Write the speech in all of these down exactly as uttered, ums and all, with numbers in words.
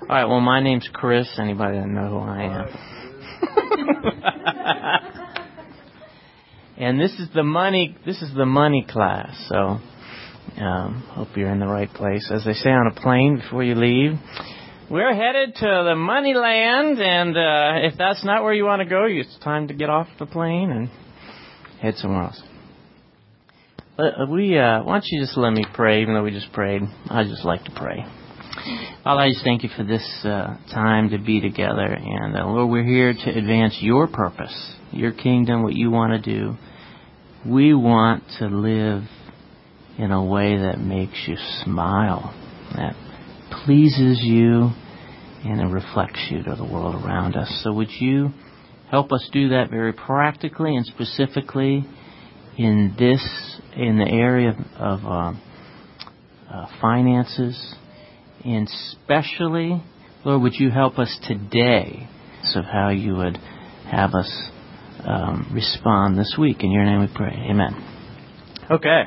All right, well, my name's Chris. Anybody that know who I am? And this is the money. This is the money class. So, um, hope you're in the right place. As they say on a plane before you leave, we're headed to the money land. And uh, if that's not where you want to go, it's time to get off the plane and head somewhere else. But we, uh, why don't you just let me pray? Even though we just prayed, I just like to pray. Father, I just thank you for this uh, time to be together. And, uh, Lord, we're here to advance your purpose, your kingdom, what you want to do. We want to live in a way that makes you smile, that pleases you, and it reflects you to the world around us. So would you help us do that very practically and specifically in this, in the area of, of uh, uh, finances? And especially, Lord, would you help us today of how you would have us um, respond this week. In your name we pray. Amen. Okay.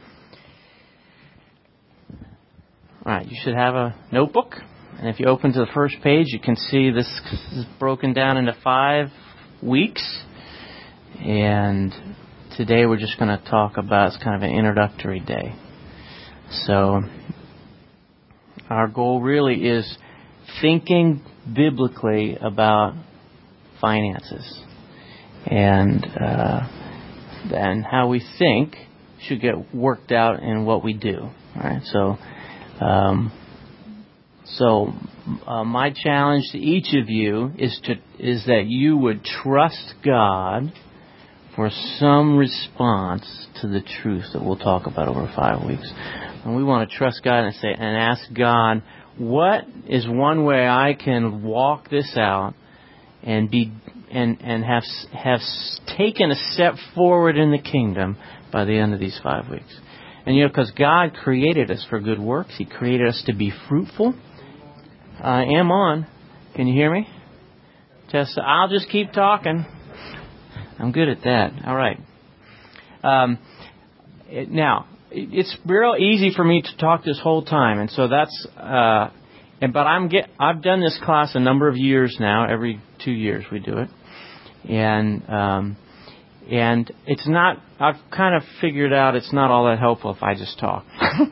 All right, you should have a notebook. And if you open to the first page, you can see this is broken down into five weeks. And today we're just going to talk about, it's kind of an introductory day. So our goal really is thinking biblically about finances, and uh, and how we think should get worked out in what we do. All right. So, um, so uh, my challenge to each of you is to is that you would trust God for some response to the truth that we'll talk about over five weeks. And we want to trust God and say and ask God, what is one way I can walk this out and be and and have have taken a step forward in the kingdom by the end of these five weeks? And you know, because God created us for good works, He created us to be fruitful. I am on. Can you hear me? Just I'll just keep talking. I'm good at that. All right. Um, it, now. It's real easy for me to talk this whole time, and so that's. Uh, and but I'm get. I've done this class a number of years now. Every two years we do it, and um, and it's not. I've kind of figured out it's not all that helpful if I just talk.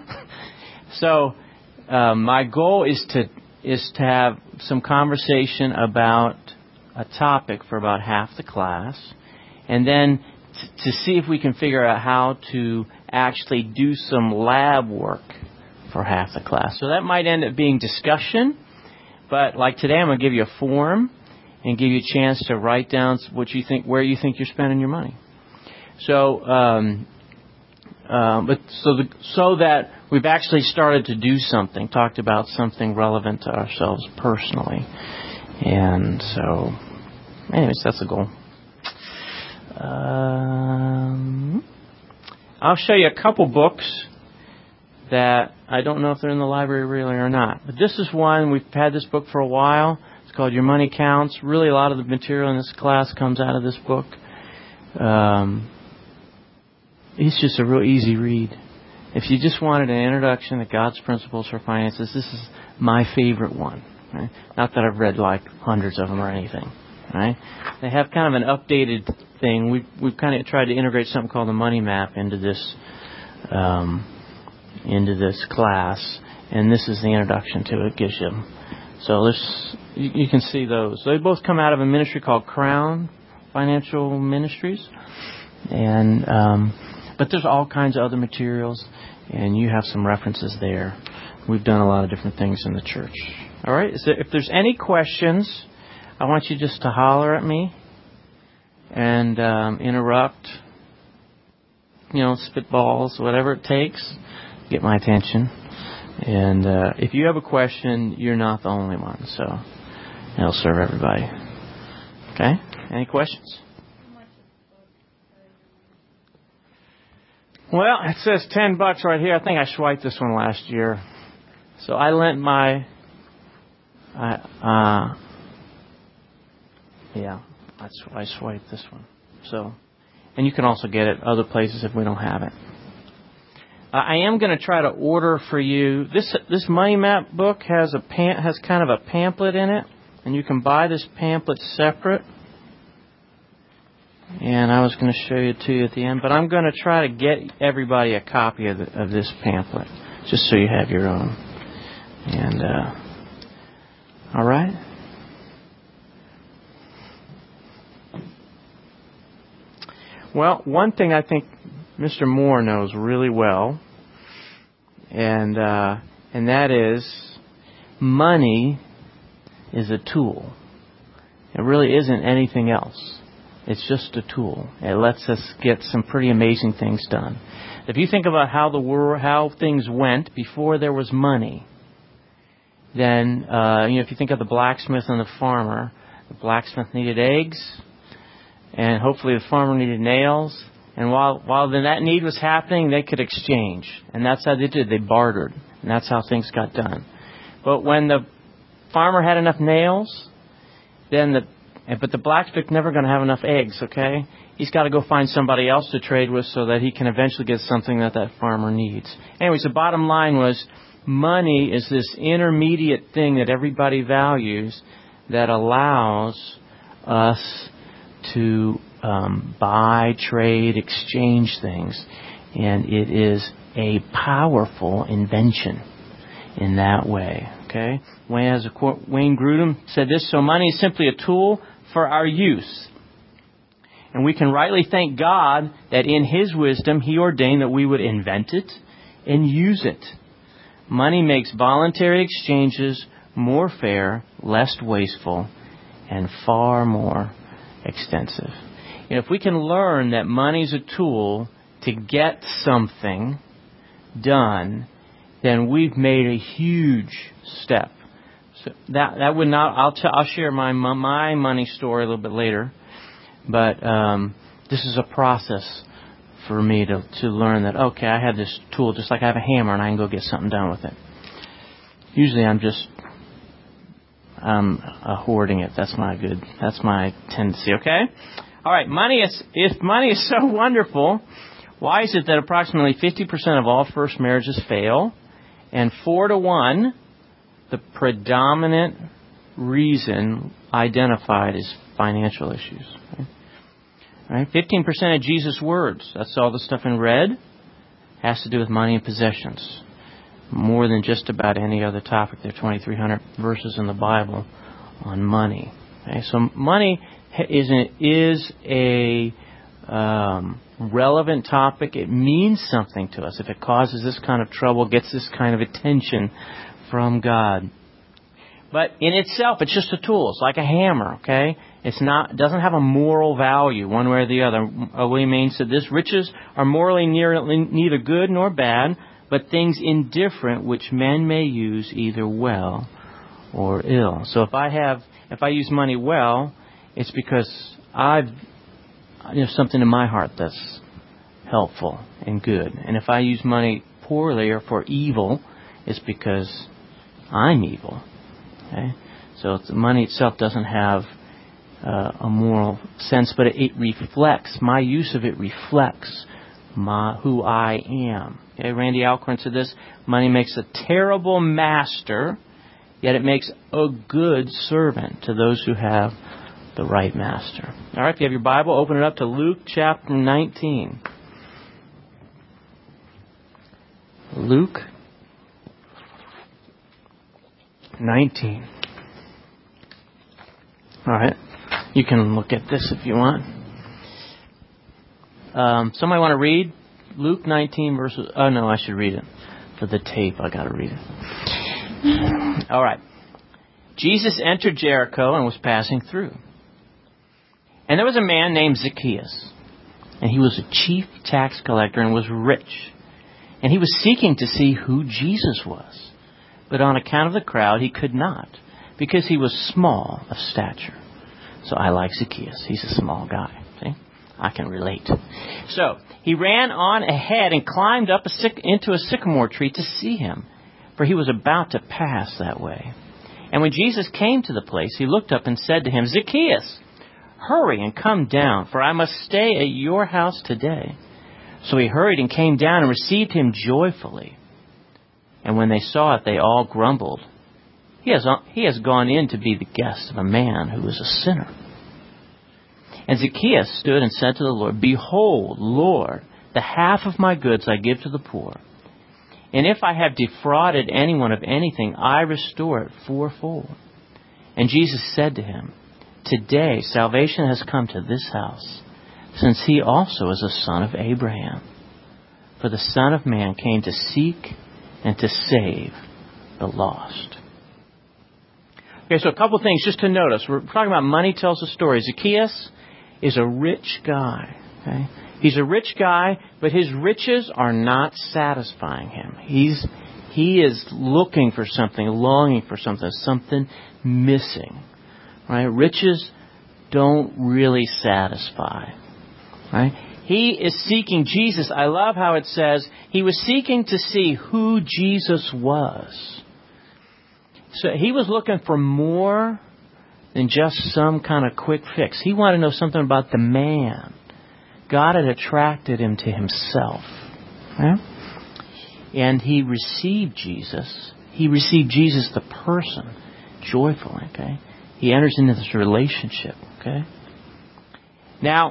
So um, my goal is to is to have some conversation about a topic for about half the class, and then t- to see if we can figure out how to actually do some lab work for half the class. So that might end up being discussion, but like today I'm going to give you a form and give you a chance to write down what you think, where you think you're spending your money. So, um, uh, but so the, so that we've actually started to do something, talked about something relevant to ourselves personally, and so, anyways, that's the goal. Um. I'll show you a couple books that I don't know if they're in the library really or not. But this is one. We've had this book for a while. It's called Your Money Counts. Really, a lot of the material in this class comes out of this book. Um, it's just a real easy read. If you just wanted an introduction to God's principles for finances, this is my favorite one. Right? Not that I've read like hundreds of them or anything. Right? They have kind of an updated thing. We've, we've kind of tried to integrate something called the Money Map into this um, into this class, and this is the introduction to it. It gives you so there's you, you can see those. They both come out of a ministry called Crown Financial Ministries, and um, but there's all kinds of other materials, and you have some references there. We've done a lot of different things in the church. All right. So if there's any questions, I want you just to holler at me and um, interrupt, you know, spitballs, whatever it takes, get my attention. And uh, if you have a question, you're not the only one, so it'll serve everybody. Okay? Any questions? Well, it says ten bucks right here. I think I swiped this one last year. So I lent my, I, uh, yeah, I, I swiped this one. So, and you can also get it other places if we don't have it. I am going to try to order for you. This this Money Map book has a pam- has kind of a pamphlet in it, and you can buy this pamphlet separate. And I was going to show you to you at the end, but I'm going to try to get everybody a copy of, the, of this pamphlet, just so you have your own. And uh, all right. Well, one thing I think Mister Moore knows really well, and uh, and that is money is a tool. It really isn't anything else. It's just a tool. It lets us get some pretty amazing things done. If you think about how the world, how things went before there was money, then uh, you know if you think of the blacksmith and the farmer, the blacksmith needed eggs, and hopefully the farmer needed nails. And while while that need was happening, they could exchange, and that's how they did. They bartered, and that's how things got done. But when the farmer had enough nails, then the But the blacksmith's never going to have enough eggs, okay? He's got to go find somebody else to trade with so that he can eventually get something that that farmer needs. Anyways, the bottom line was money is this intermediate thing that everybody values that allows us to um, buy, trade, exchange things. And it is a powerful invention in that way, okay? Wayne, as a quote, Wayne Grudem said this, so money is simply a tool for our use. And we can rightly thank God that in His wisdom He ordained that we would invent it and use it. Money makes voluntary exchanges more fair, less wasteful, and far more extensive. You know, if we can learn that money is a tool to get something done, then we've made a huge step. So that that would not. I'll t- I'll share my my money story a little bit later, but um, this is a process for me to to learn that okay, I have this tool just like I have a hammer and I can go get something done with it. Usually I'm just um, uh, hoarding it. That's my good. That's my tendency. Okay. All right. Money is if money is so wonderful, why is it that approximately fifty percent of all first marriages fail, and four to one? The predominant reason identified is financial issues. Right? Right? fifteen percent of Jesus' words, that's all the stuff in red, has to do with money and possessions. More than just about any other topic. There are twenty-three hundred verses in the Bible on money. Okay? So money is, an, is a um, relevant topic. It means something to us. If it causes this kind of trouble, gets this kind of attention from God. But in itself, it's just a tool. It's like a hammer, okay? It's not, it doesn't have a moral value one way or the other. William Maine said this, riches are morally neither good nor bad, but things indifferent which men may use either well or ill. So if I have, if I use money well, it's because I've, you know, something in my heart that's helpful and good. And if I use money poorly or for evil, it's because I'm evil. Okay? So the money itself doesn't have uh, a moral sense, but it, it reflects, my use of it reflects my, who I am. Okay? Randy Alcorn said this, money makes a terrible master, yet it makes a good servant to those who have the right master. All right, if you have your Bible, open it up to Luke chapter nineteen. Luke nineteen. All right. You can look at this if you want. Um, somebody want to read Luke nineteen verses? Oh, no, I should read it. For the tape, I got to read it. All right. Jesus entered Jericho and was passing through. And there was a man named Zacchaeus. And he was a chief tax collector and was rich. And he was seeking to see who Jesus was. But on account of the crowd, he could not, because he was small of stature. So I like Zacchaeus. He's a small guy. See? I can relate. So he ran on ahead and climbed up a syc- into a sycamore tree to see him, for he was about to pass that way. And when Jesus came to the place, he looked up and said to him, Zacchaeus, hurry and come down, for I must stay at your house today. So he hurried and came down and received him joyfully. And when they saw it, they all grumbled. He has, he has gone in to be the guest of a man who is a sinner. And Zacchaeus stood and said to the Lord, Behold, Lord, the half of my goods I give to the poor. And if I have defrauded anyone of anything, I restore it fourfold. And Jesus said to him, Today salvation has come to this house, since he also is a son of Abraham. For the Son of Man came to seek and to save the lost. Okay, so a couple things just to notice. We're talking about money tells a story. Zacchaeus is a rich guy. Okay? He's a rich guy, but his riches are not satisfying him. He's he is looking for something, longing for something, something missing. Right? Riches don't really satisfy. Right? He is seeking Jesus. I love how it says he was seeking to see who Jesus was. So he was looking for more than just some kind of quick fix. He wanted to know something about the man. God had attracted him to himself. Right? And he received Jesus. He received Jesus, the person, joyfully. Okay? He enters into this relationship. Okay? Now,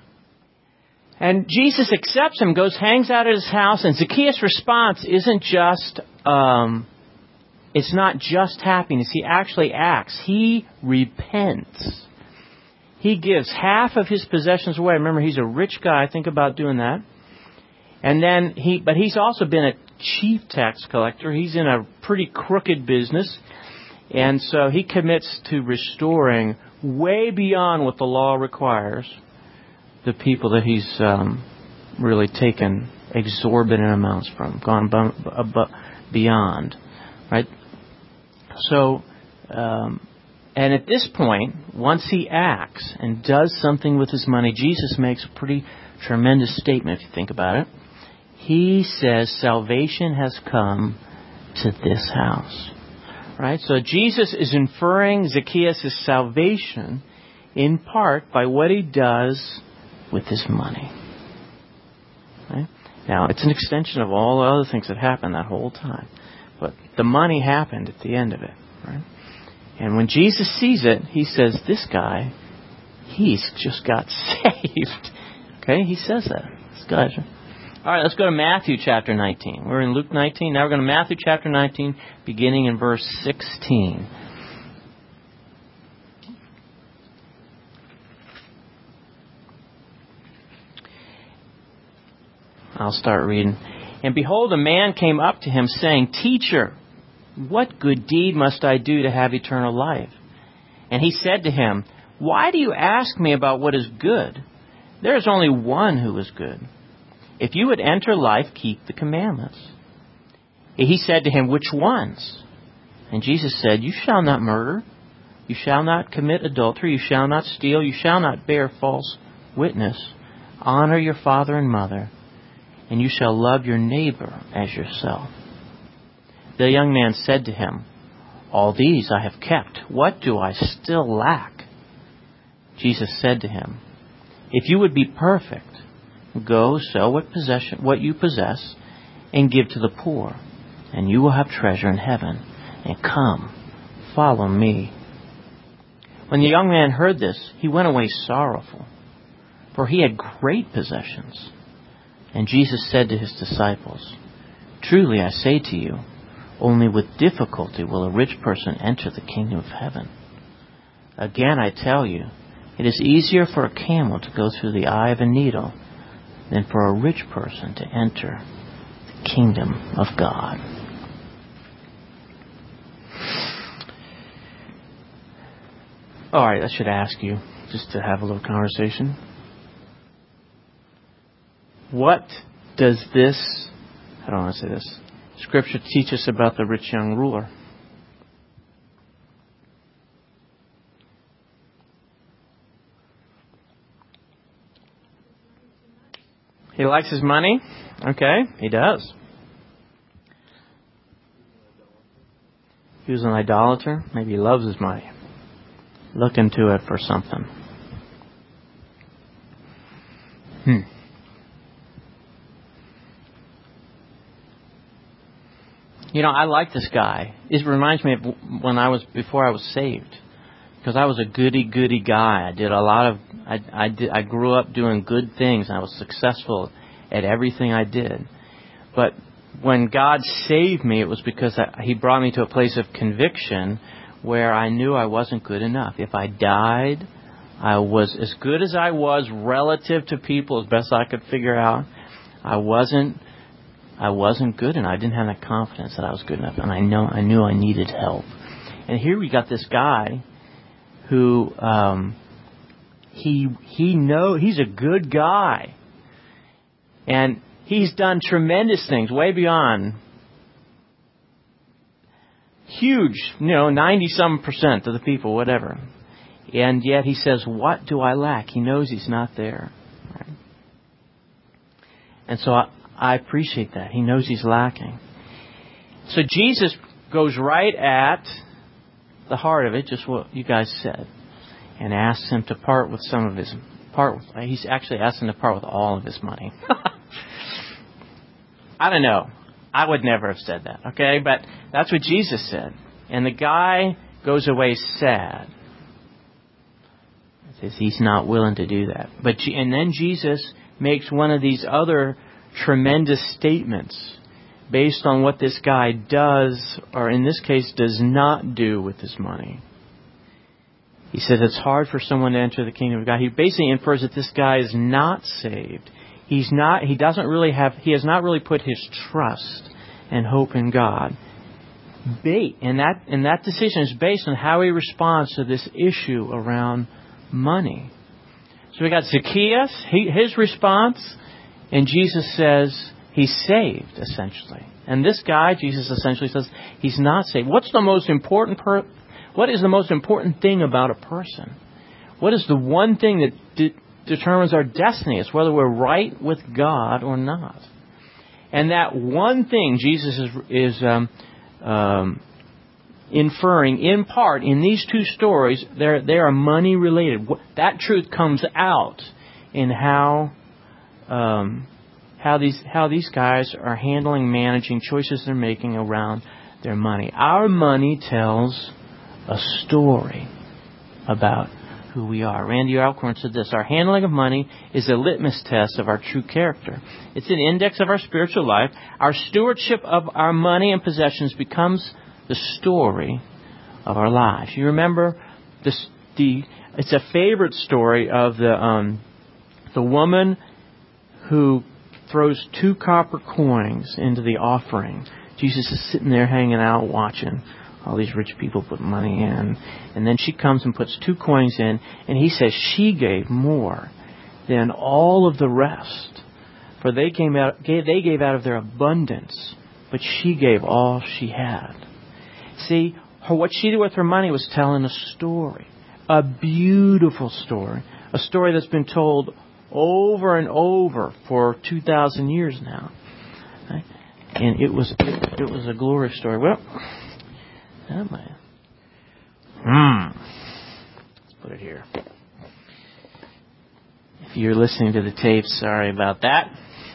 and Jesus accepts him, goes, hangs out at his house, and Zacchaeus' response isn't just, um, it's not just happiness. He actually acts. He repents. He gives half of his possessions away. Remember, he's a rich guy. Think about doing that. And then he, but he's also been a chief tax collector. He's in a pretty crooked business. And so he commits to restoring way beyond what the law requires the people that he's um, really taken exorbitant amounts from, gone beyond. Right? So, um, and at this point, once he acts and does something with his money, Jesus makes a pretty tremendous statement if you think about it. He says, salvation has come to this house. Right? So Jesus is inferring Zacchaeus' salvation in part by what he does with his money. Right? Now, it's an extension of all the other things that happened that whole time. But the money happened at the end of it. Right? And when Jesus sees it, he says, this guy, he's just got saved. Okay? He says that. This guy's... All right, let's go to Matthew chapter nineteen. We're in Luke nineteen. Now we're going to Matthew chapter nineteen, beginning in verse sixteen. I'll start reading. And behold, a man came up to him, saying, Teacher, what good deed must I do to have eternal life? And he said to him, Why do you ask me about what is good? There is only one who is good. If you would enter life, keep the commandments. He said to him, Which ones? And Jesus said, You shall not murder. You shall not commit adultery. You shall not steal. You shall not bear false witness. Honor your father and mother. And you shall love your neighbor as yourself. The young man said to him, All these I have kept. What do I still lack? Jesus said to him, If you would be perfect, go sell what possession, what you possess, and give to the poor, and you will have treasure in heaven. And come, follow me. When the young man heard this, he went away sorrowful, for he had great possessions. And Jesus said to his disciples, Truly I say to you, only with difficulty will a rich person enter the kingdom of heaven. Again I tell you, it is easier for a camel to go through the eye of a needle than for a rich person to enter the kingdom of God. All right, I should ask you, just to have a little conversation. What does this, I don't want to say this, Scripture teach us about the rich young ruler? He likes his money? Okay, he does. He was an idolater. Maybe he loves his money. Looking to it for something. Hmm. You know, I like this guy. It reminds me of when I was, before I was saved. Because I was a goody-goody guy. I did a lot of, I, I, did, I grew up doing good things. And I was successful at everything I did. But when God saved me, it was because I, He brought me to a place of conviction where I knew I wasn't good enough. If I died, I was as good as I was relative to people, as best I could figure out. I wasn't, I wasn't good enough. I didn't have that confidence that I was good enough, and I know, I knew I needed help. And here we got this guy who um, he he know he's a good guy, and he's done tremendous things, way beyond. Huge, you know, ninety-some percent of the people, whatever. And yet he says, what do I lack? He knows he's not there. Right? And so I, I appreciate that. He knows he's lacking. So Jesus goes right at the heart of it, just what you guys said, and asks him to part with some of his, part with, he's actually asked him to part with all of his money. I don't know. I would never have said that, okay? But that's what Jesus said. And the guy goes away sad. He says he's not willing to do that. But and then Jesus makes one of these other tremendous statements based on what this guy does, or in this case, does not do with his money. He says it's hard for someone to enter the kingdom of God. He basically infers that this guy is not saved. He's not, he doesn't really have, he has not really put his trust and hope in God. Bait, and that, and that decision is based on how he responds to this issue around money. So we got Zacchaeus, he, his response, and Jesus says he's saved, essentially. And this guy, Jesus essentially says he's not saved. What's the most important per, what is the most important thing about a person? What is the one thing that did, determines our destiny? It's whether we're right with God or not. And that one thing Jesus is is um, um, inferring in part in these two stories, they're, they are money related. That truth comes out in how um, how these how these guys are handling, managing choices they're making around their money. Our money tells a story about who we are. Randy Alcorn said this: our handling of money is a litmus test of our true character. It's an index of our spiritual life. Our stewardship of our money and possessions becomes the story of our lives. You remember this? The it's a favorite story of the um, the woman who throws two copper coins into the offering. Jesus is sitting there hanging out watching all these rich people put money in. And then she comes and puts two coins in, and he says she gave more than all of the rest. For they came out, gave, they gave out of their abundance, but she gave all she had. See, her, what she did with her money was telling a story, a beautiful story, a story that's been told over and over for two thousand years now. Right? And it was it, it was a glorious story. Well, oh my. Hmm. Let's put it here. If you're listening to the tape, sorry about that.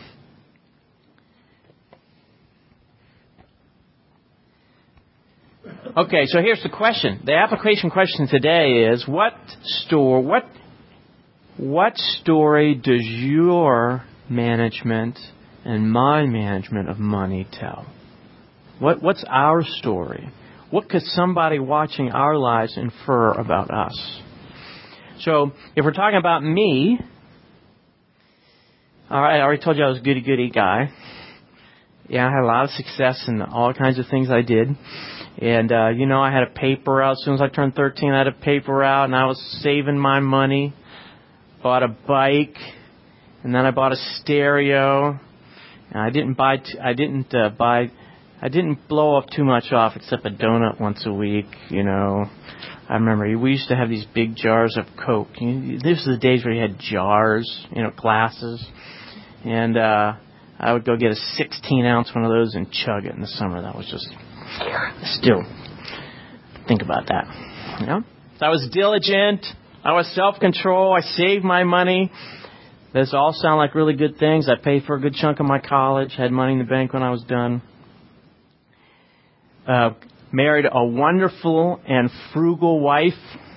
Okay, so here's the question. The application question today is: what store, what, what story does your management and my management of money tell? What, what's our story? What could somebody watching our lives infer about us? So, if we're talking about me, all right, I already told you I was a goody-goody guy. Yeah, I had a lot of success in all kinds of things I did. And, uh, you know, I had a paper out. As soon as I turned thirteen, I had a paper out, and I was saving my money. Bought a bike, and then I bought a stereo. And I didn't buy, t- I didn't uh, buy, I didn't blow up too much off except a donut once a week, you know. I remember we used to have these big jars of Coke. You know, this was the days where you had jars, you know, glasses. And uh, I would go get a sixteen ounce one of those and chug it in the summer. That was just, still, think about that. You know? So I was diligent. I was self-control. I saved my money. Those all sound like really good things. I paid for a good chunk of my college. Had money in the bank when I was done. uh, married a wonderful and frugal wife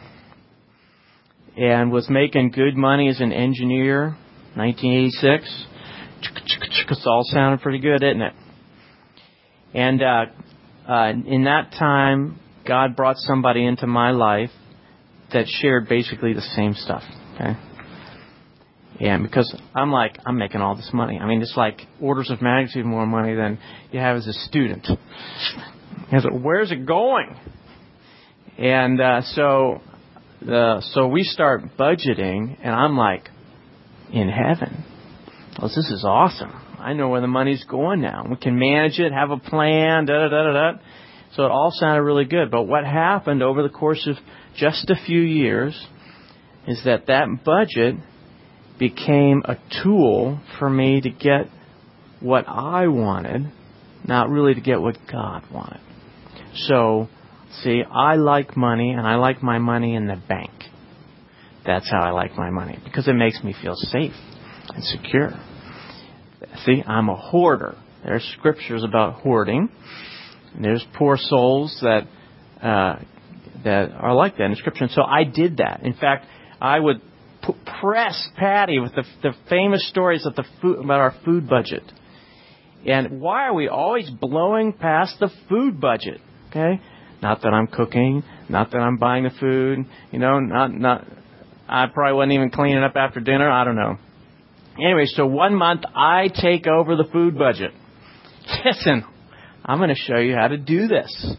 and was making good money as an engineer. nineteen eighty-six. It's all sounded pretty good, isn't it? And uh, uh, in that time, God brought somebody into my life that shared basically the same stuff. Okay. And because I'm like, I'm making all this money. I mean, it's like orders of magnitude more money than you have as a student. And so, where's it going? And uh, so, the so we start budgeting, and I'm like, in heaven. Well, this is awesome. I know where the money's going now. We can manage it, have a plan, da da da da da. So it all sounded really good. But what happened over the course of just a few years is that that budget became a tool for me to get what I wanted, not really to get what God wanted. So, see, I like money, and I like my money in the bank. That's how I like my money, because it makes me feel safe and secure. See, I'm a hoarder. There's scriptures about hoarding. And there's poor souls that uh, that are like that in Scripture. And so I did that. In fact, I would p- press Patty with the, the famous stories of the food, about our food budget. And why are we always blowing past the food budget? Okay, not that I'm cooking, not that I'm buying the food. You know, not not. I probably wasn't even cleaning up after dinner. I don't know. Anyway, so one month I take over the food budget. Listen, I'm going to show you how to do this.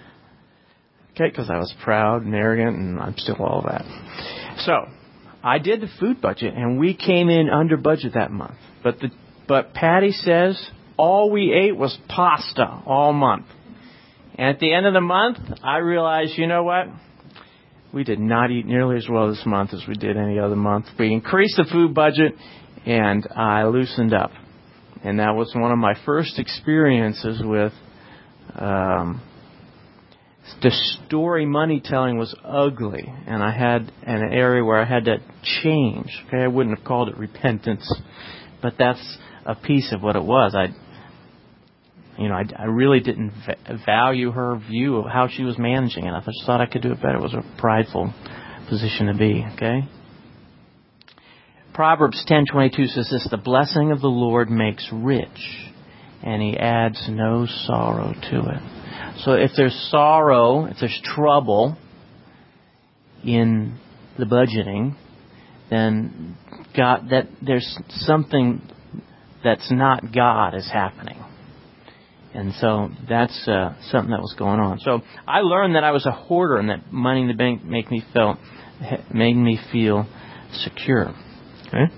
Okay, because I was proud and arrogant, and I'm still all that. So I did the food budget, and we came in under budget that month. But the but Patty says all we ate was pasta all month. And at the end of the month, I realized, you know what? We did not eat nearly as well this month as we did any other month. We increased the food budget, and I loosened up. And that was one of my first experiences with um, the story money telling was ugly. And I had an area where I had to change. Okay, I wouldn't have called it repentance, but that's a piece of what it was. I, you know, I, I really didn't v- value her view of how she was managing it. I just thought I could do it better. It was a prideful position to be. Okay. Proverbs ten twenty-two says this: the blessing of the Lord makes rich, and He adds no sorrow to it. So if there's sorrow, if there's trouble in the budgeting, then God, that there's something that's not God is happening. And so that's uh, something that was going on. So I learned that I was a hoarder, and that money in the bank made me feel made me feel secure. Okay.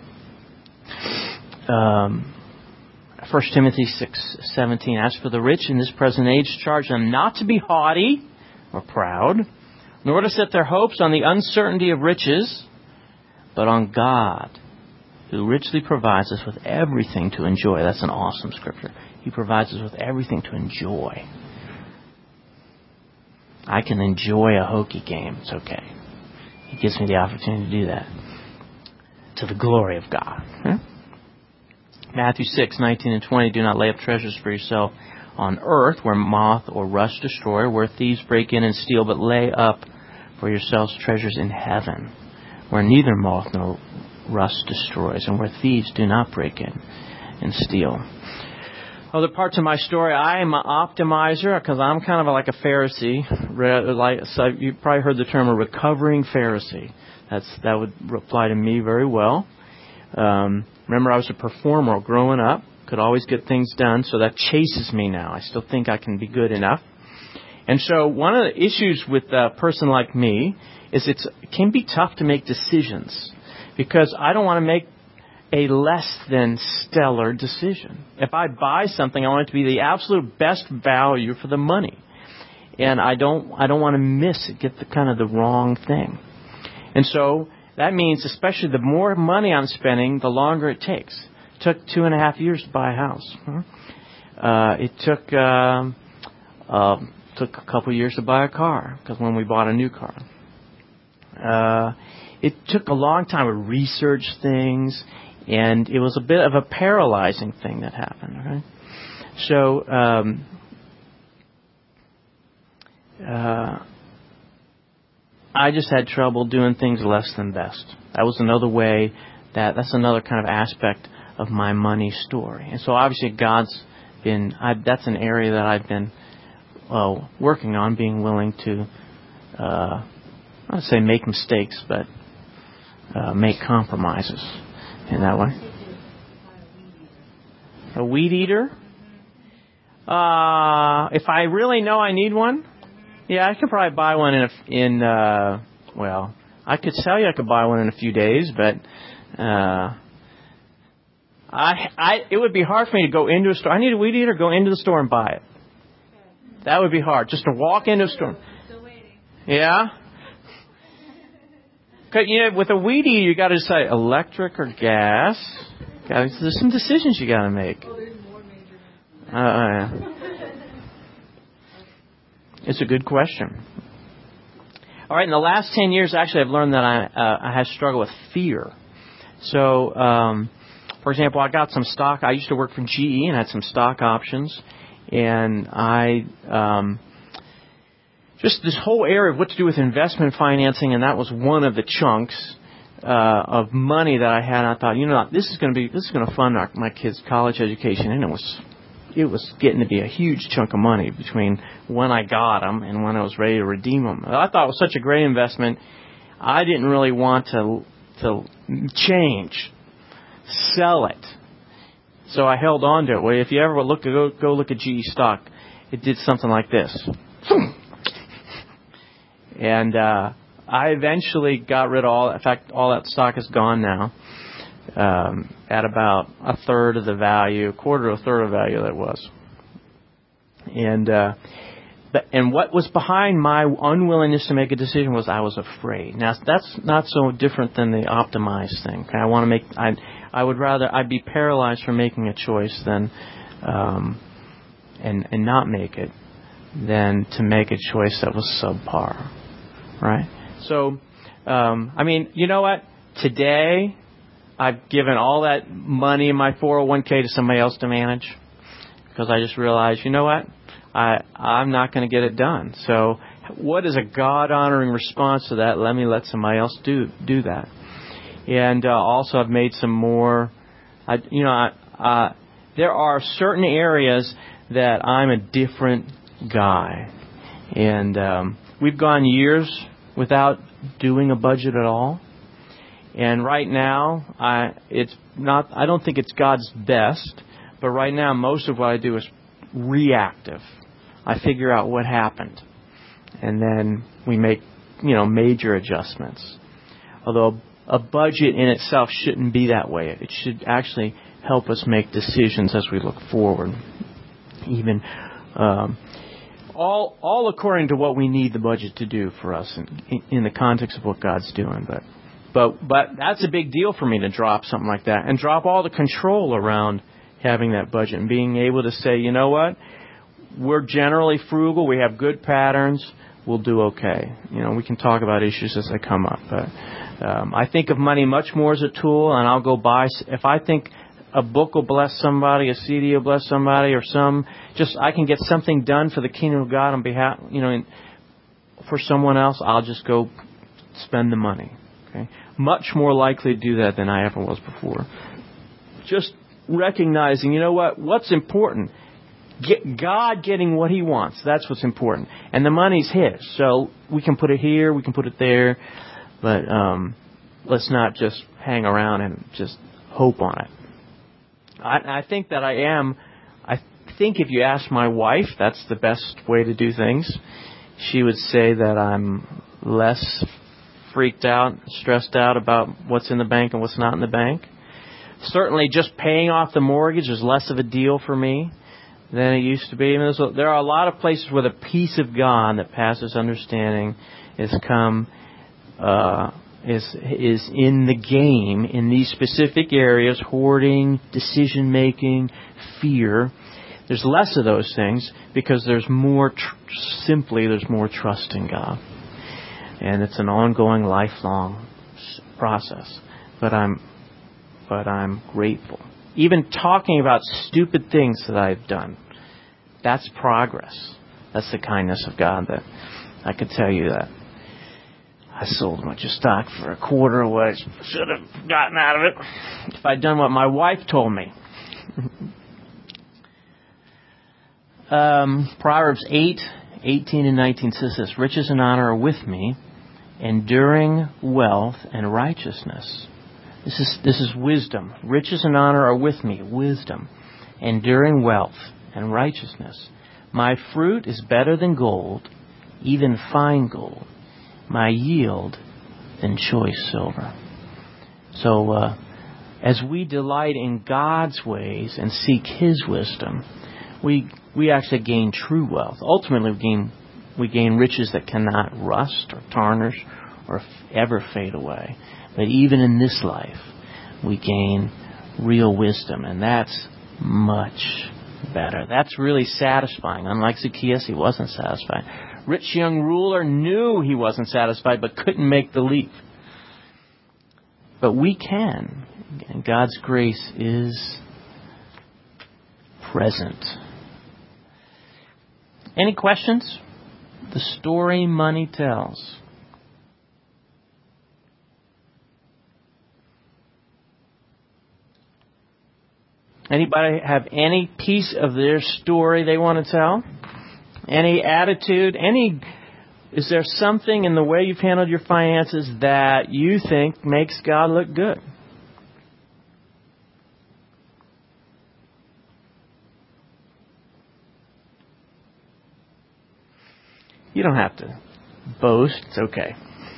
Um, First Timothy six seventeen. As for the rich in this present age, charge them not to be haughty or proud, nor to set their hopes on the uncertainty of riches, but on God, who richly provides us with everything to enjoy. That's an awesome scripture. He provides us with everything to enjoy. I can enjoy a hockey game. It's okay. He gives me the opportunity to do that. To the glory of God. Hmm? Matthew six nineteen and twenty. Do not lay up treasures for yourself on earth, where moth or rust destroy, where thieves break in and steal, but lay up for yourselves treasures in heaven, where neither moth nor rust destroys, and where thieves do not break in and steal. Other parts of my story, I am an optimizer because I'm kind of like a Pharisee. Like, so you probably heard the term a recovering Pharisee. That's that would apply to me very well. Um, remember, I was a performer growing up. Could always get things done, so that chases me now. I still think I can be good enough. And so one of the issues with a person like me is it's, it can be tough to make decisions because I don't want to make a less than stellar decision. If I buy something, I want it to be the absolute best value for the money. And I don't I don't want to miss it, get the kind of the wrong thing. And so that means, especially the more money I'm spending, the longer it takes. It took two and a half years to buy a house. Uh, it took um, uh, took a couple years to buy a car, because when we bought a new car. Uh, it took a long time to research things, and it was a bit of a paralyzing thing that happened. Right? So um, uh, I just had trouble doing things less than best. That was another way that that's another kind of aspect of my money story. And so obviously God's been, I, that's an area that I've been uh, working on, being willing to, uh, I would say make mistakes, but uh, make compromises in that way. A weed eater? Uh, if I really know I need one, yeah, I could probably buy one in, a, in uh, well, I could tell you I could buy one in a few days, but uh, I, I, it would be hard for me to go into a store. I need a weed eater, go into the store and buy it. That would be hard, just to walk into a store. Still waiting. Yeah? Cause, you know, with a weed eater, you got to decide electric or gas. Gotta, there's some decisions you got to make. Oh, there's more major. Uh, it's a good question. All right, in the last ten years, actually, I've learned that I uh, I have struggled with fear. So, um, for example, I got some stock. I used to work for G E and had some stock options, and I um, just this whole area of what to do with investment financing, and that was one of the chunks uh, of money that I had. And I thought, you know, this is going to be this is going to fund our, my kids' college education, and it was. It was getting to be a huge chunk of money between when I got them and when I was ready to redeem them. I thought it was such a great investment. I didn't really want to to change, sell it. So I held on to it. Well, if you ever look go go look at G E stock, it did something like this. And uh, I eventually got rid of all. In fact, all that stock is gone now. Um, at about a third of the value, a quarter of a third of the value that it was. And uh, but, and what was behind my unwillingness to make a decision was I was afraid. Now that's not so different than the optimized thing. Okay? I want to make. I I would rather I'd be paralyzed from making a choice than um, and and not make it than to make a choice that was subpar. Right. So um, I mean, you know what? Today, I've given all that money in my four oh one k to somebody else to manage because I just realized, you know what, I, I'm not going to get it done. So what is a God-honoring response to that? Let me let somebody else do do that. And uh, also I've made some more, I, you know, I, uh, there are certain areas that I'm a different guy. And um, we've gone years without doing a budget at all. And right now, I it's not. I don't think it's God's best, but right now, most of what I do is reactive. I figure out what happened, and then we make, you know, major adjustments. Although a budget in itself shouldn't be that way. It should actually help us make decisions as we look forward. Even um, all all according to what we need the budget to do for us in, in the context of what God's doing, but. But but that's a big deal for me to drop something like that and drop all the control around having that budget and being able to say, you know what, we're generally frugal, we have good patterns, we'll do okay. You know, we can talk about issues as they come up. But um, I think of money much more as a tool, and I'll go buy. If I think a book will bless somebody, a C D will bless somebody, or some just I can get something done for the kingdom of God on behalf, you know, for someone else, I'll just go spend the money. Okay? Much more likely to do that than I ever was before. Just recognizing, you know what, what's important? Get God getting what He wants. That's what's important. And the money's His. So we can put it here, we can put it there, but um, let's not just hang around and just hope on it. I, I think that I am, I think if you ask my wife, that's the best way to do things. She would say that I'm less freaked out, stressed out about what's in the bank and what's not in the bank. Certainly just paying off the mortgage is less of a deal for me than it used to be. I mean, a, there are a lot of places where the peace of God that passes understanding has come, uh, is is in the game in these specific areas: hoarding, decision making, fear. There's less of those things because there's more. Tr- simply, there's more trust in God. And it's an ongoing, lifelong process. But I'm, but I'm grateful. Even talking about stupid things that I've done, that's progress. That's the kindness of God that I could tell you that. I sold a bunch of stock for a quarter of what I should have gotten out of it if I'd done what my wife told me. um, Proverbs eight, eighteen and nineteen says this, riches and honor are with me, enduring wealth and righteousness. This is this is wisdom. Riches and honor are with me, wisdom, enduring wealth and righteousness. My fruit is better than gold, even fine gold. My yield than choice silver. So, uh, as we delight in God's ways and seek His wisdom, we we actually gain true wealth. Ultimately, we gain we gain riches that cannot rust or tarnish or ever fade away. But even in this life, we gain real wisdom, and that's much better. That's really satisfying. Unlike Zacchaeus, he wasn't satisfied. Rich young ruler knew he wasn't satisfied, but couldn't make the leap. But we can. And God's grace is present. Any questions? The story money tells. Anybody have any piece of their story they want to tell? Any attitude? Any? Is there something in the way you've handled your finances that you think makes God look good? You don't have to boast. It's okay.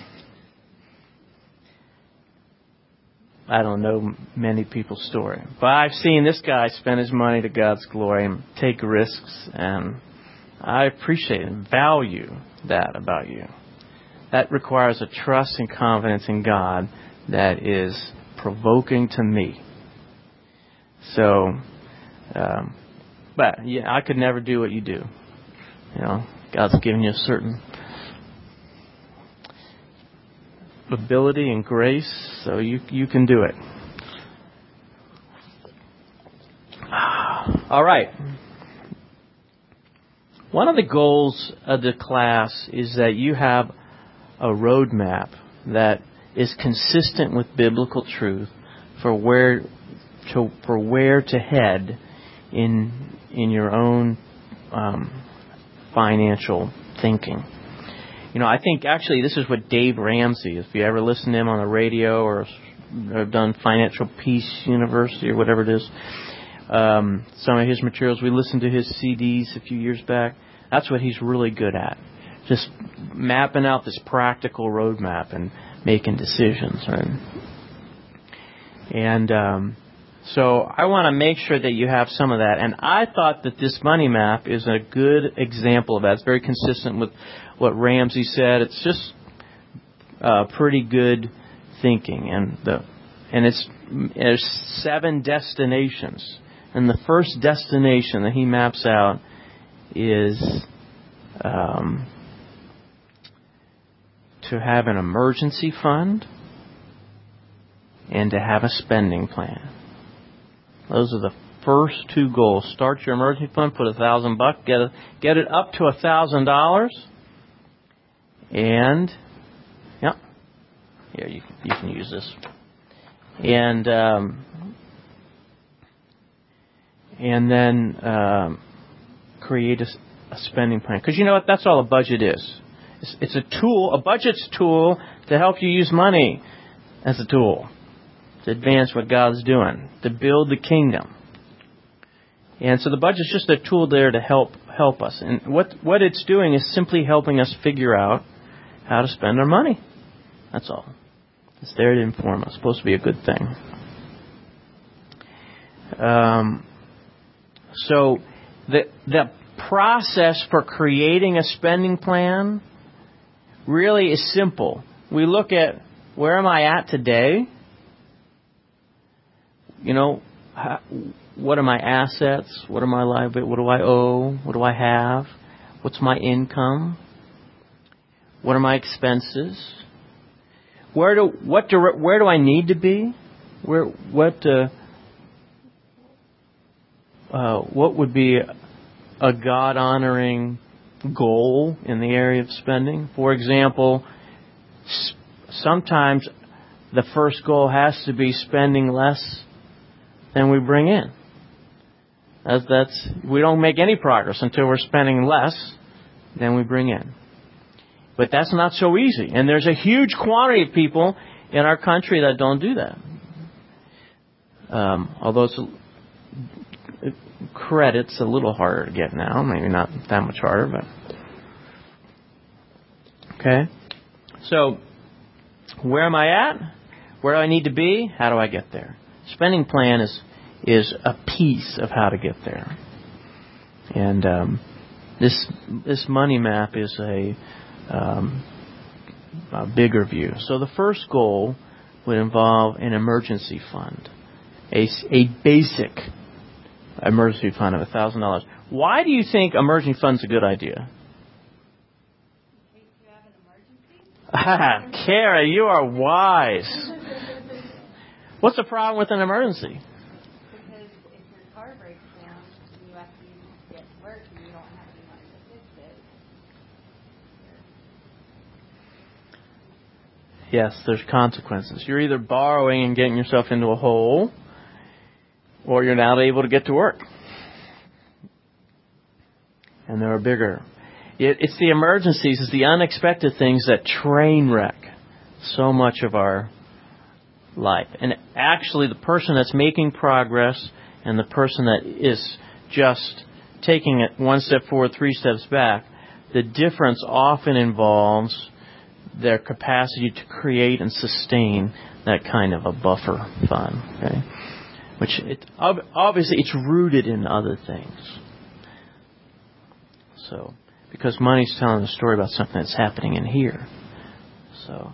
I don't know many people's story, but I've seen this guy spend his money to God's glory and take risks, and I appreciate and value that about you. That requires a trust and confidence in God that is provoking to me. So, um, but yeah, I could never do what you do. You know, God's given you a certain ability and grace, so you you can do it. All right. One of the goals of the class is that you have a roadmap that is consistent with biblical truth for where to for where to head in in your own um, financial thinking. You know, I think actually this is what Dave Ramsey, if you ever listen to him on the radio or have done Financial Peace University or whatever it is, um, some of his materials, we listened to his C Ds a few years back. That's what he's really good at. Just mapping out this practical roadmap and making decisions, right? And um, so I want to make sure that you have some of that. And I thought that this money map is a good example of that. It's very consistent with what Ramsey said. It's just uh, pretty good thinking. And the and it's there's seven destinations. And the first destination that he maps out is um, to have an emergency fund and to have a spending plan. Those are the first two goals. Start your emergency fund, put a thousand bucks, get it, get it up to a thousand dollars, and yeah, here you you can use this, and um, and then um, create a, a spending plan. Because you know what? That's all a budget is. It's, it's a tool. A budget's a tool to help you use money as a tool to advance what God's doing, to build the kingdom. And so the budget's just a tool there to help help us. And what what it's doing is simply helping us figure out how to spend our money. That's all. It's there to inform us. It's supposed to be a good thing. Um, so the the process for creating a spending plan really is simple. We look at where am I at today? You know, how, what are my assets? What are my liabilities? What do I owe? What do I have? What's my income? What are my expenses? Where do what do where do I need to be? Where what uh, uh, what would be a God honoring goal in the area of spending. For example, s- sometimes the first goal has to be spending less than we bring in. That's, that's we don't make any progress until we're spending less than we bring in. But that's not so easy. And there's a huge quantity of people in our country that don't do that. Um, although it's a, credit's a little harder to get now. Maybe not that much harder, but... Okay? So, where am I at? Where do I need to be? How do I get there? Spending plan is is a piece of how to get there. And um, this this money map is a, um, a bigger view. So the first goal would involve an emergency fund, a, a basic emergency fund of one thousand dollars. Why do you think emergency fund's a good idea? In case you have an emergency? Kara, you are wise. What's the problem with an emergency? Because if your car breaks down and you have to get to work and you don't have any money to fix it. Yes, there's consequences. You're either borrowing and getting yourself into a hole, or you're not able to get to work. And there are bigger. It, it's the emergencies, it's the unexpected things that train wreck so much of our life. And actually, the person that's making progress and the person that is just taking it one step forward, three steps back, the difference often involves their capacity to create and sustain that kind of a buffer fund. Okay? Which, it, obviously, it's rooted in other things. So, because money's telling a story about something that's happening in here. So,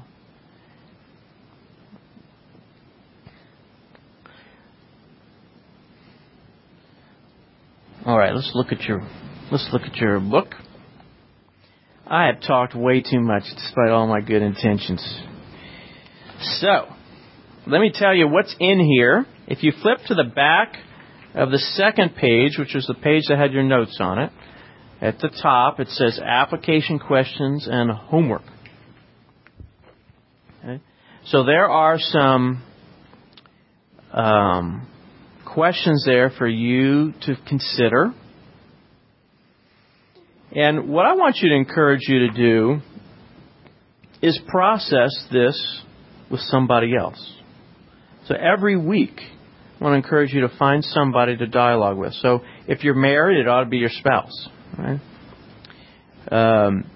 all right, let's look at your let's look at your book. I have talked way too much despite all my good intentions. So, let me tell you what's in here. If you flip to the back of the second page, which was the page that had your notes on it, at the top it says application questions and homework. Okay? So there are some um, questions there for you to consider. And what I want you to encourage you to do is process this with somebody else. So every week, I want to encourage you to find somebody to dialogue with. So if you're married, it ought to be your spouse. Right? Um,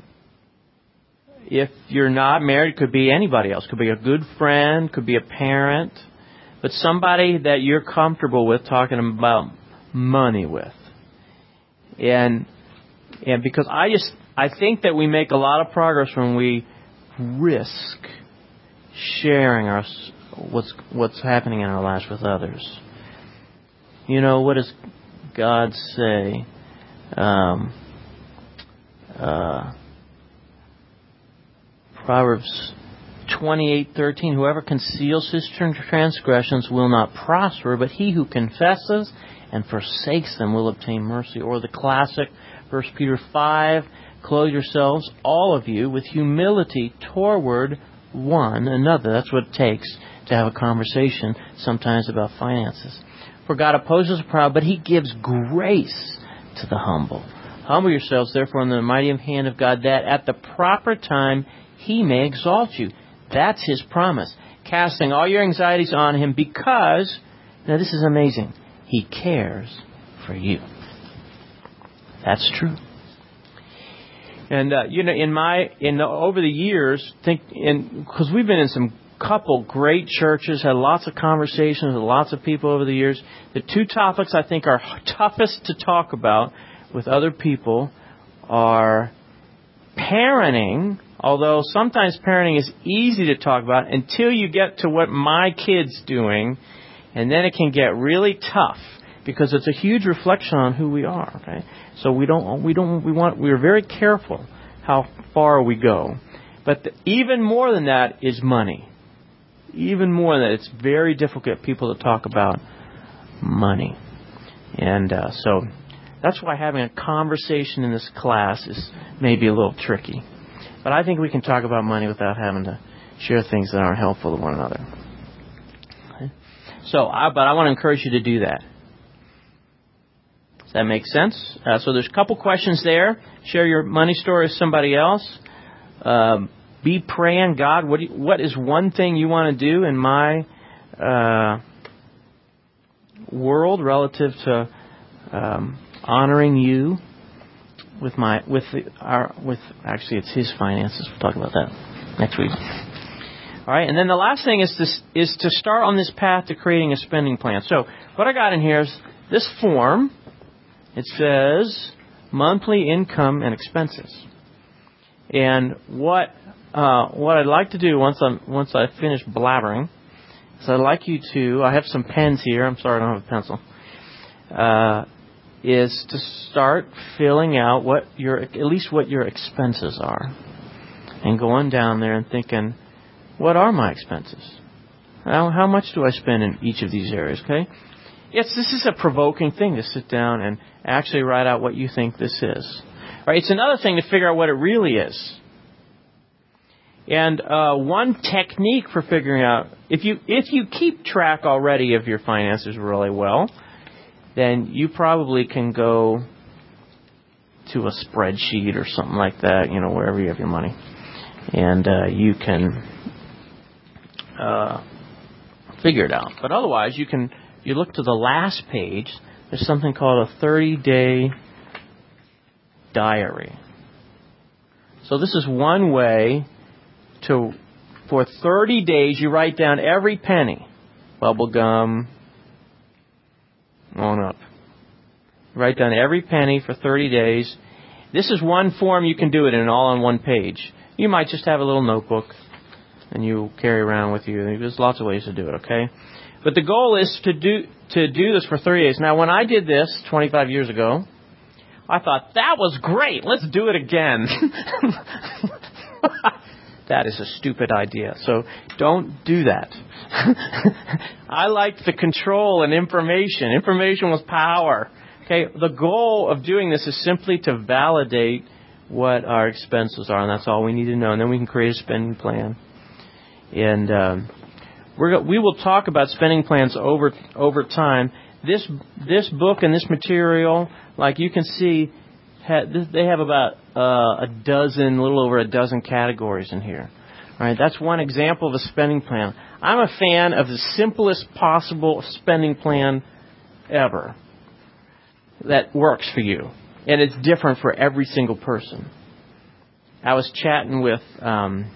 if you're not married, it could be anybody else. It could be a good friend, could be a parent, but somebody that you're comfortable with talking about money with. And and because I just I think that we make a lot of progress when we risk sharing our what's what's happening in our lives with others. You know, what does God say? Um, uh, Proverbs twenty-eight thirteen. Whoever conceals his transgressions will not prosper, but he who confesses and forsakes them will obtain mercy. Or the classic First Peter five. Clothe yourselves, all of you, with humility toward one another. That's what it takes to have a conversation sometimes about finances. For God opposes the proud, but he gives grace to the humble. Humble yourselves, therefore, in the mighty hand of God, that at the proper time he may exalt you. That's his promise. Casting all your anxieties on him because, now this is amazing, he cares for you. That's true. And uh, you know, in my in the, over the years, think in because we've been in some couple great churches, had lots of conversations with lots of people over the years. The two topics I think are toughest to talk about with other people are parenting. Although sometimes parenting is easy to talk about until you get to what my kid's doing, and then it can get really tough because it's a huge reflection on who we are. Okay, so we don't we don't we want we're very careful how far we go. But the, even more than that is money. Even more than that, it's very difficult for people to talk about money. And uh, so That's why having a conversation in this class is maybe a little tricky. But I think we can talk about money without having to share things that aren't helpful to one another. Okay? So, I, but I want to encourage you to do that. Does that make sense? Uh, so there's a couple questions there. Share your money story with somebody else. Um, be praying, God, what, do you, what is one thing you want to do in my uh, world relative to um, honoring you with my with the, our with actually it's His finances. We'll talk about that next week. All right, and then the last thing is this is to start on this path to creating a spending plan. So what I got in here is this form. It says monthly income and expenses. And what uh, what I'd like to do once I'm once I finish blabbering is I'd like you to I have some pens here. I'm sorry I don't have a pencil. Uh, is to start filling out what your at least what your expenses are, and going down there and thinking, what are my expenses? How how much do I spend in each of these areas? Okay. Yes, this is a provoking thing to sit down and actually write out what you think this is. All right, it's another thing to figure out what it really is. And uh, one technique for figuring out, if you if you keep track already of your finances really well, then you probably can go to a spreadsheet or something like that, you know, wherever you have your money. And uh, you can uh, figure it out. But otherwise, you can... You look to the last page, there's something called a thirty-day diary. So this is one way to, for thirty days, you write down every penny. Bubble gum, on up. Write down every penny for thirty days. This is one form you can do it in, all on one page. You might just have a little notebook and you carry around with you. There's lots of ways to do it, okay? But the goal is to do to do this for thirty days. Now, when I did this twenty-five years ago, I thought, that was great. Let's do it again. That is a stupid idea. So don't do that. I liked the control and information. Information was power. Okay, the goal of doing this is simply to validate what our expenses are, and that's all we need to know. And then we can create a spending plan. And... Um, We're, we will talk about spending plans over over time. This this book and this material, like you can see, ha, they have about uh, a dozen, a little over a dozen categories in here. All right, that's one example of a spending plan. I'm a fan of the simplest possible spending plan ever that works for you, and it's different for every single person. I was chatting with. Um,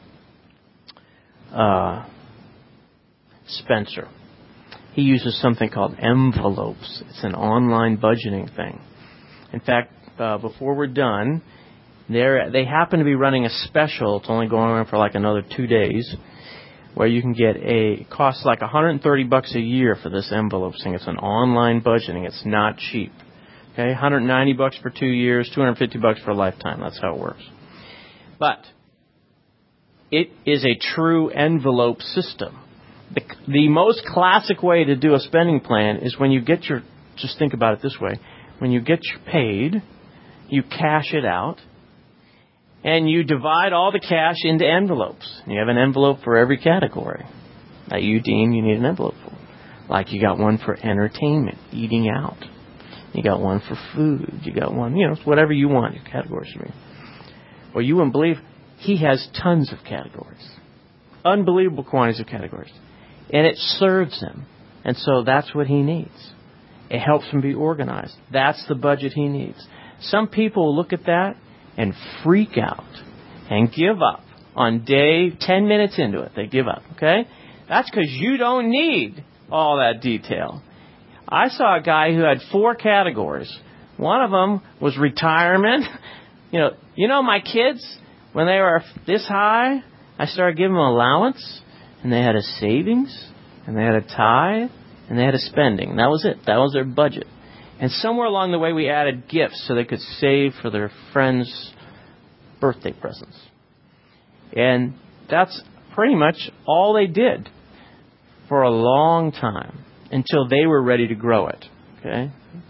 uh, Spencer. He uses something called envelopes. It's an online budgeting thing. In fact, uh, before we're done, they're, they happen to be running a special. It's only going on for like another two days, where you can get a, it costs like one hundred thirty bucks a year for this envelope thing. It's an online budgeting. It's not cheap. Okay, one hundred ninety bucks for two years, two hundred fifty bucks for a lifetime. That's how it works. But it is a true envelope system. The, the most classic way to do a spending plan is when you get your, just think about it this way, when you get your paid, you cash it out, and you divide all the cash into envelopes. You have an envelope for every category that you deem you need an envelope for. Like you got one for entertainment, eating out. You got one for food. You got one, you know, whatever you want your categories to be. Well, you wouldn't believe, he has tons of categories. Unbelievable quantities of categories. And it serves him. And so that's what he needs. It helps him be organized. That's the budget he needs. Some people look at that and freak out and give up on day ten minutes into it. They give up, okay? That's because you don't need all that detail. I saw a guy who had four categories. One of them was retirement. You know, you know my kids, when they were this high, I started giving them allowance. And they had a savings, and they had a tithe, and they had a spending. That was it. That was their budget. And somewhere along the way, we added gifts so they could save for their friends' birthday presents. And that's pretty much all they did for a long time until they were ready to grow it. Okay?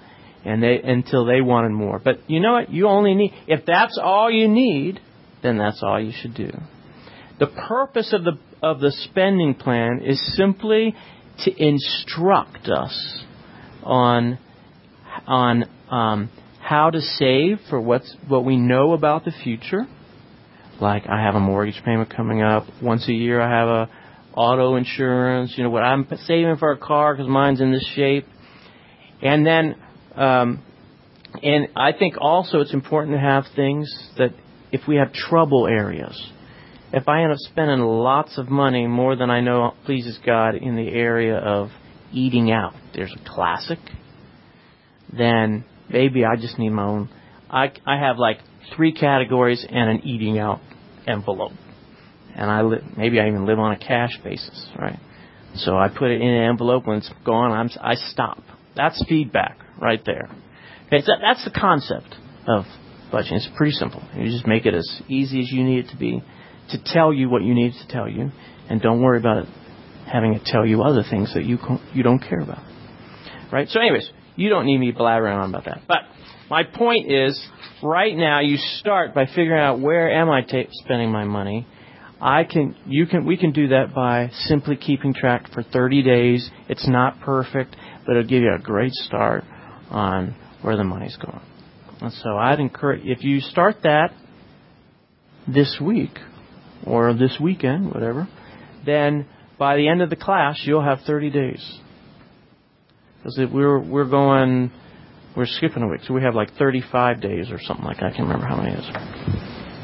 and they until they wanted more. But you know what? You only need, if that's all you need, then that's all you should do. The purpose of the of the spending plan is simply to instruct us on on um, how to save for what's what we know about the future. Like, I have a mortgage payment coming up. Once a year I have a auto insurance. You know, what I'm saving for a car because mine's in this shape. And then, um, and I think also it's important to have things that if we have trouble areas, if I end up spending lots of money, more than I know pleases God, in the area of eating out, there's a classic, then maybe I just need my own. I, I have like three categories and an eating out envelope. And I li- maybe I even live on a cash basis, right? So I put it in an envelope. When it's gone, I'm, I stop. That's feedback right there. Okay, so that's the concept of budgeting. It's pretty simple. You just make it as easy as you need it to be to tell you what you need to tell you, and don't worry about it having it tell you other things that you you don't care about. Right? So anyways, you don't need me blabbering on about that. But my point is, right now you start by figuring out, where am I ta- spending my money? I can, you can, we can do that by simply keeping track for thirty days. It's not perfect, but it'll give you a great start on where the money's going. And so I'd encourage, if you start that this week or this weekend, whatever, then by the end of the class you'll have thirty days. Because if we're we're going, we're skipping a week, so we have like thirty-five days or something like that. I can't remember how many it is.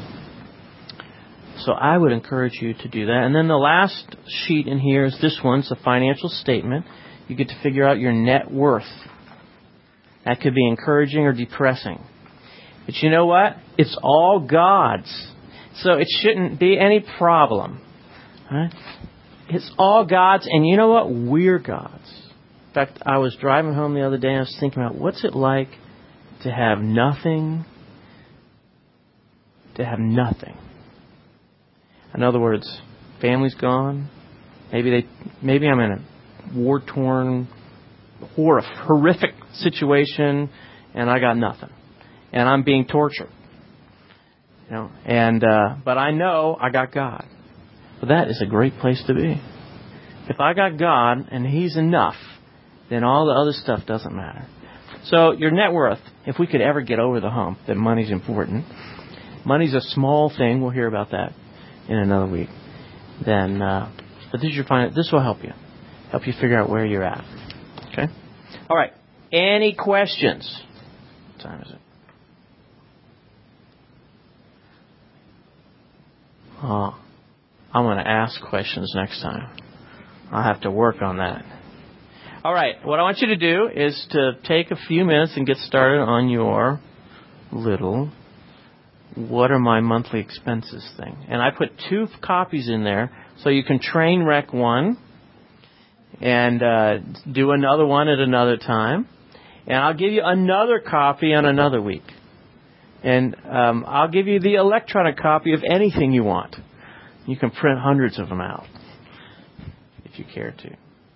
So I would encourage you to do that. And then the last sheet in here is this one. It's a financial statement. You get to figure out your net worth. That could be encouraging or depressing. But you know what? It's all God's. So it shouldn't be any problem. Right? It's all God's. And you know what? We're God's. In fact, I was driving home the other day and I was thinking about, what's it like to have nothing, to have nothing. In other words, family's gone. Maybe they, maybe I'm in a war-torn, or a horrific situation, and I got nothing, and I'm being tortured. You know, and uh, but I know I got God. Well, that is a great place to be. If I got God and He's enough, then all the other stuff doesn't matter. So your net worth, if we could ever get over the hump that money's important, money's a small thing. We'll hear about that in another week. Then, uh, but this your final, this will help you, help you figure out where you're at. Okay. All right. Any questions? What time is it? Oh, I'm going to ask questions next time. I'll have to work on that. All right. What I want you to do is to take a few minutes and get started on your little what are my monthly expenses thing. And I put two copies in there so you can train wreck one and uh, do another one at another time. And I'll give you another copy on another week. And um, I'll give you the electronic copy of anything you want. You can print hundreds of them out if you care to.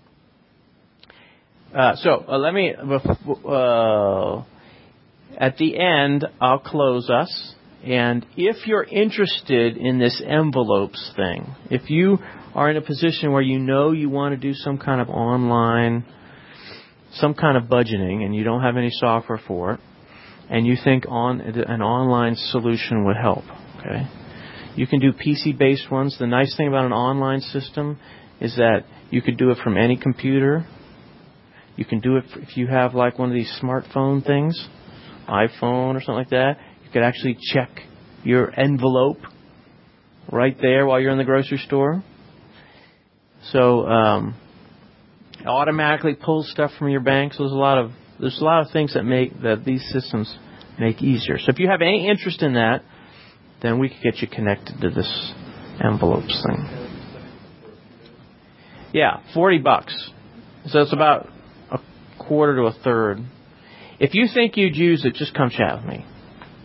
Uh, so uh, let me, uh, at the end, I'll close us. And if you're interested in this envelopes thing, if you are in a position where you know you want to do some kind of online, some kind of budgeting, and you don't have any software for it, and you think on an online solution would help, okay? You can do P C-based ones. The nice thing about an online system is that you could do it from any computer. You can do it if you have like one of these smartphone things, iPhone or something like that. You could actually check your envelope right there while you're in the grocery store. So um, it automatically pulls stuff from your bank. So there's a lot of there's a lot of things that make that these systems make easier. So if you have any interest in that, then we can get you connected to this envelopes thing. Yeah, forty bucks. So it's about a quarter to a third. If you think you'd use it, just come chat with me.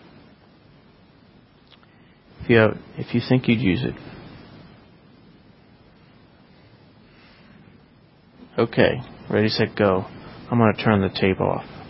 If you have, if you think you'd use it. Okay, ready, set, go. I'm going to turn the tape off.